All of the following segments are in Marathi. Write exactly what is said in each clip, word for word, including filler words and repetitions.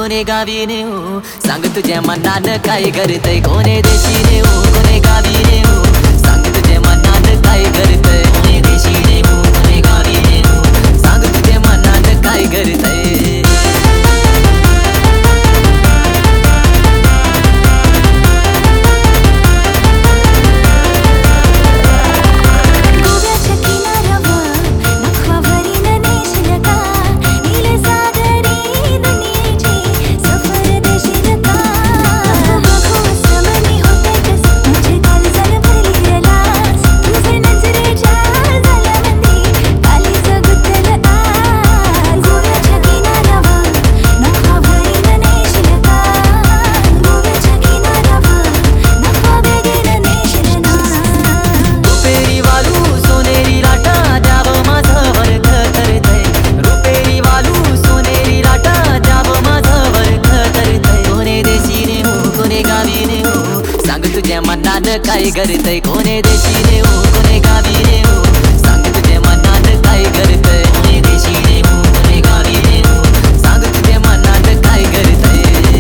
कोणे गावी नेऊ सांग तुझ्या मनानं काय करतय कोणे देशी नेऊ कोणे गावी नेऊ सांग तुझ्या मनानं काय करतय कोणे देशी नेऊ कोणे गावी नेऊ सांग तुझ्या मनानं काय करतय काय करतय कोणे देशी नेऊ कोणे गावी नेऊ सांग तुझ्या मनानं काय करतय कोणे देशी नेऊ कोणे गावी नेऊ सांग तुझ्या मनानं काय करतय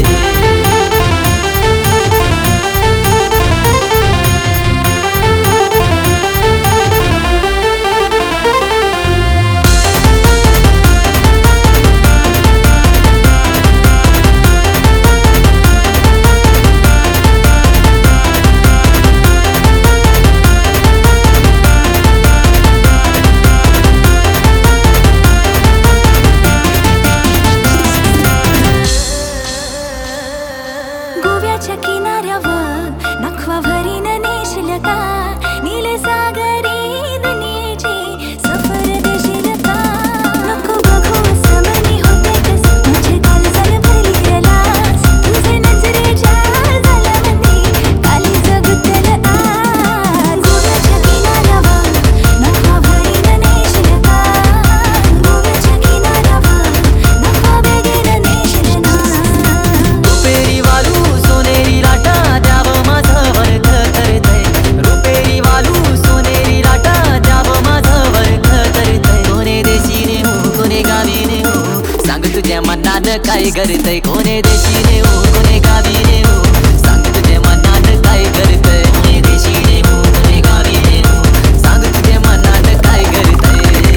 किनाऱ्यावर नखवा भरीन नेशील का नीले सागरी दुनियेची सफर देशील का नको बघू समनी होते कस माझे काळजाला भरली रलास तुझे नजरेच्या झाल्यामध्ये काली जगतल आज गोव्याच्या किनाऱ्यावर नखवा भरीन नेशील का गोव्याच्या किनाऱ्यावर नखवा भरीन नेशील ना रुपेरी वालू सोनेरी लाटा द्यावं माझं वर्ग करतय रुपेरी वालू सोनेरी लाटा द्यावं माझं वर्ग करतय कोणे देशी नेऊ कोणे गावी नेऊ सांग तुझ्या मनानं काय करतय कोणे देशी नेऊ कोणे गावी नेऊ सांग तुझ्या मनानं काय करतय कोणे देशी नेऊ कोणे गावी नेऊ सांग तुझ्या मनानं काय करतय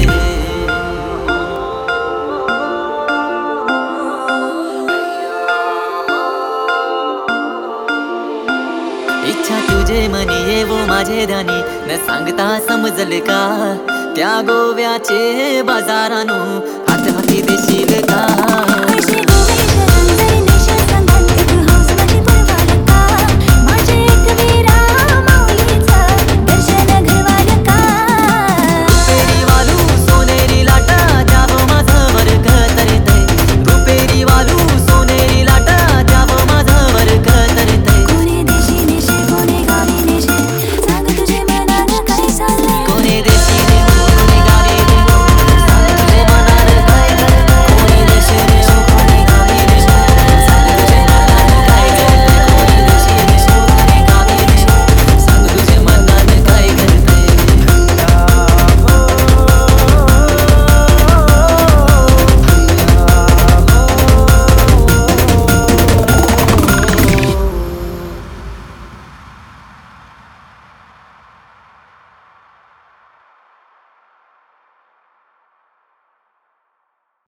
इच्छा तुझे मनी येवो माझे ध्यानी न सांगता समजले का त्या गोव्याचे बाजारानो